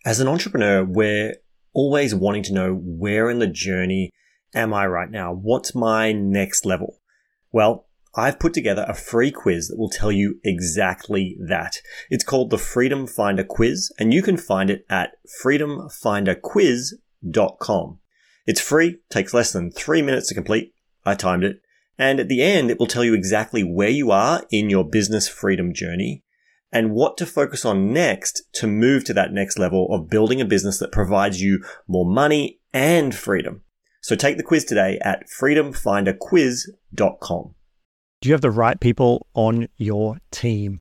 As an entrepreneur, we're always wanting to know, where in the journey am I right now? What's my next level? Well, I've put together a free quiz that will tell you exactly that. It's called the Freedom Finder Quiz, and you can find it at freedomfinderquiz.com. It's free, takes less than 3 minutes to complete. I timed it. And at the end, it will tell you exactly where you are in your business freedom journey and what to focus on next to move to that next level of building a business that provides you more money and freedom. So take the quiz today at freedomfinderquiz.com. Do you have the right people on your team?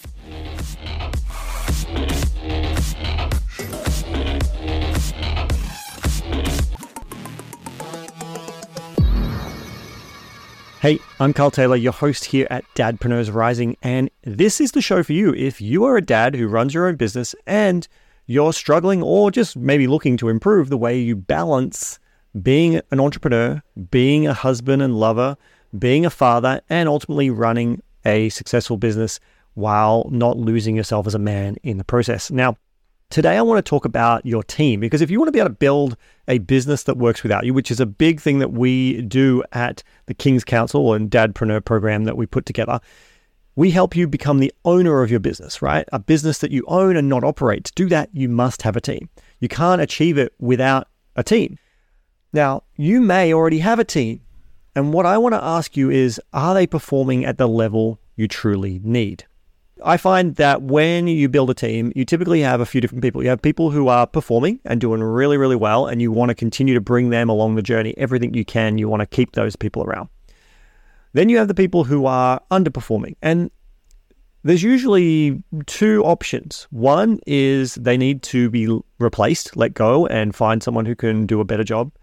Hey, I'm Carl Taylor, your host here at Dadpreneurs Rising, and this is the show for you if you are a dad who runs your own business and you're struggling or just maybe looking to improve the way you balance being an entrepreneur, being a husband and lover, being a father, and ultimately running a successful business while not losing yourself as a man in the process. Now, today I want to talk about your team, because if you want to be able to build a business that works without you, which is a big thing that we do at the King's Council and Dadpreneur program that we put together, we help you become the owner of your business, right? A business that you own and not operate. To do that, you must have a team. You can't achieve it without a team. Now, you may already have a team. And what I want to ask you is, are they performing at the level you truly need? I find that when you build a team, you typically have a few different people. You have people who are performing and doing really, really well, and you want to continue to bring them along the journey. Everything you can, you want to keep those people around. Then you have the people who are underperforming, and there's usually two options. One is they need to be replaced, let go, and find someone who can do a better job,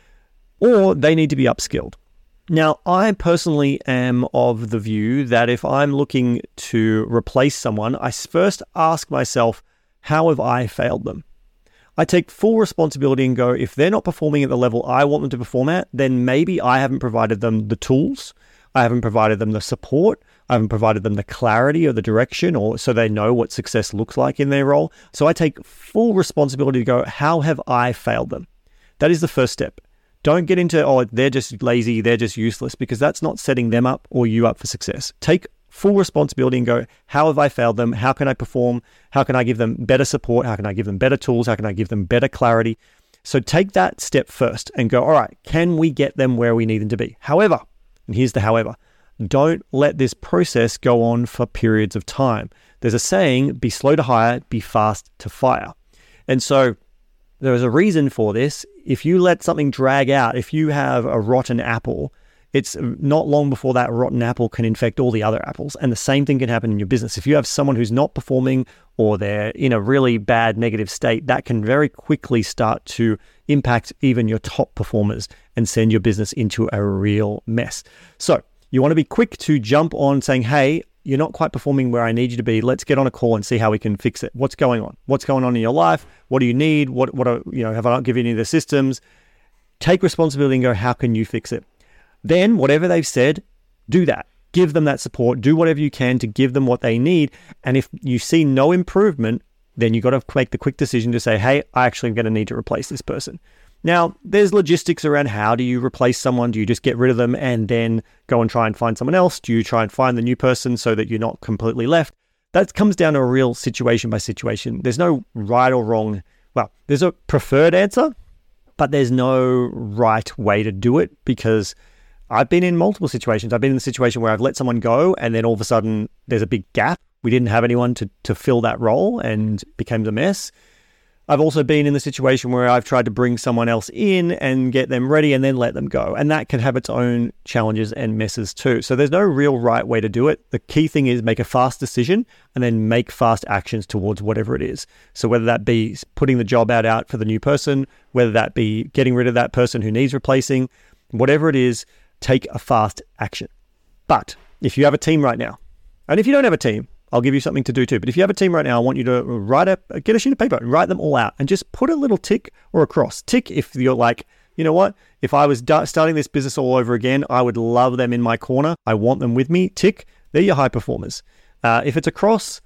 or they need to be upskilled. Now, I personally am of the view that if I'm looking to replace someone, I first ask myself, how have I failed them? I take full responsibility and go, if they're not performing at the level I want them to perform at, then maybe I haven't provided them the tools, I haven't provided them the support, I haven't provided them the clarity or the direction, or so they know what success looks like in their role. So I take full responsibility to go, how have I failed them? That is the first step. Don't get into, oh, they're just lazy, they're just useless, because that's not setting them up or you up for success. Take full responsibility and go, how have I failed them? How can I perform? How can I give them better support? How can I give them better tools? How can I give them better clarity? So take that step first and go, all right, can we get them where we need them to be? However, and here's the however, don't let this process go on for periods of time. There's a saying, be slow to hire, be fast to fire. And so there is a reason for this. If you let something drag out, if you have a rotten apple, it's not long before that rotten apple can infect all the other apples. And the same thing can happen in your business. If you have someone who's not performing or they're in a really bad negative state, that can very quickly start to impact even your top performers and send your business into a real mess. So you want to be quick to jump on saying, hey, you're not quite performing where I need you to be. Let's get on a call and see how we can fix it. What's going on? What's going on in your life? What do you need? What are, have I not given you the systems? Take responsibility and go, how can you fix it? Then whatever they've said, do that. Give them that support. Do whatever you can to give them what they need. And if you see no improvement, then you got to make the quick decision to say, hey, I actually am going to need to replace this person. Now, there's logistics around how do you replace someone? Do you just get rid of them and then go and try and find someone else? Do you try and find the new person so that you're not completely left? That comes down to a real situation by situation. There's no right or wrong. Well, there's a preferred answer, but there's no right way to do it, because I've been in multiple situations. I've been in the situation where I've let someone go and then all of a sudden there's a big gap. We didn't have anyone to fill that role and it became a mess. I've also been in the situation where I've tried to bring someone else in and get them ready and then let them go. And that can have its own challenges and messes too. So there's no real right way to do it. The key thing is make a fast decision and then make fast actions towards whatever it is. So whether that be putting the job out for the new person, whether that be getting rid of that person who needs replacing, whatever it is, take a fast action. But if you have a team right now, and if you don't have a team, I'll give you something to do too. But if you have a team right now, I want you to get a sheet of paper and write them all out and just put a little tick or a cross. Tick if you're like, you know what? If I was starting this business all over again, I would love them in my corner. I want them with me. Tick, they're your high performers. If it's a cross,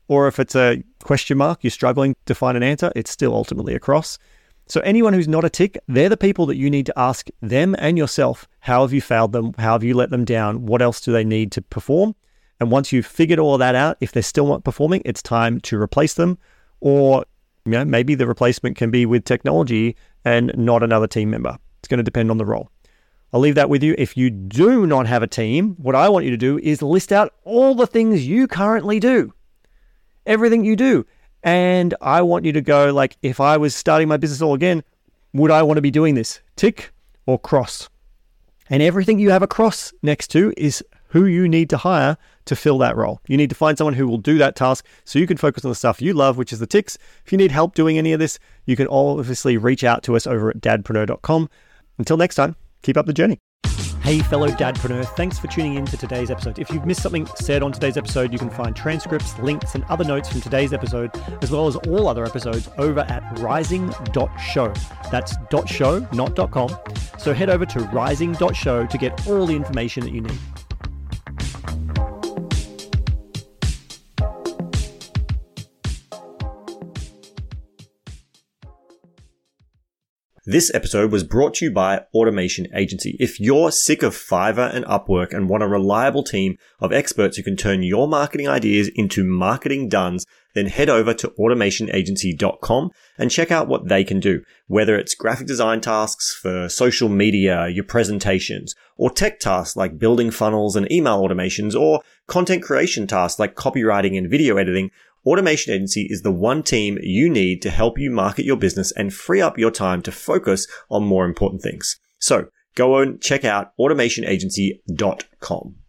Or if it's a question mark, you're struggling to find an answer, it's still ultimately a cross. So anyone who's not a tick, they're the people that you need to ask them and yourself, how have you failed them? How have you let them down? What else do they need to perform? And once you've figured all of that out, if they're still not performing, it's time to replace them. Or maybe the replacement can be with technology and not another team member. It's going to depend on the role. I'll leave that with you. If you do not have a team, what I want you to do is list out all the things you currently do. Everything you do. And I want you to go like, if I was starting my business all again, would I want to be doing this? Tick or cross? And everything you have a cross next to is who you need to hire to fill that role. You need to find someone who will do that task so you can focus on the stuff you love, which is the ticks. If you need help doing any of this, you can obviously reach out to us over at dadpreneur.com. Until next time, keep up the journey. Hey, fellow dadpreneur, thanks for tuning in to today's episode. If you've missed something said on today's episode, you can find transcripts, links, and other notes from today's episode, as well as all other episodes over at rising.show. That's .show, not .com. So head over to rising.show to get all the information that you need. This episode was brought to you by Automation Agency. If you're sick of Fiverr and Upwork and want a reliable team of experts who can turn your marketing ideas into marketing dones, then head over to automationagency.com and check out what they can do. Whether it's graphic design tasks for social media, your presentations, or tech tasks like building funnels and email automations, or content creation tasks like copywriting and video editing, Automation Agency is the one team you need to help you market your business and free up your time to focus on more important things. So go and check out automationagency.com.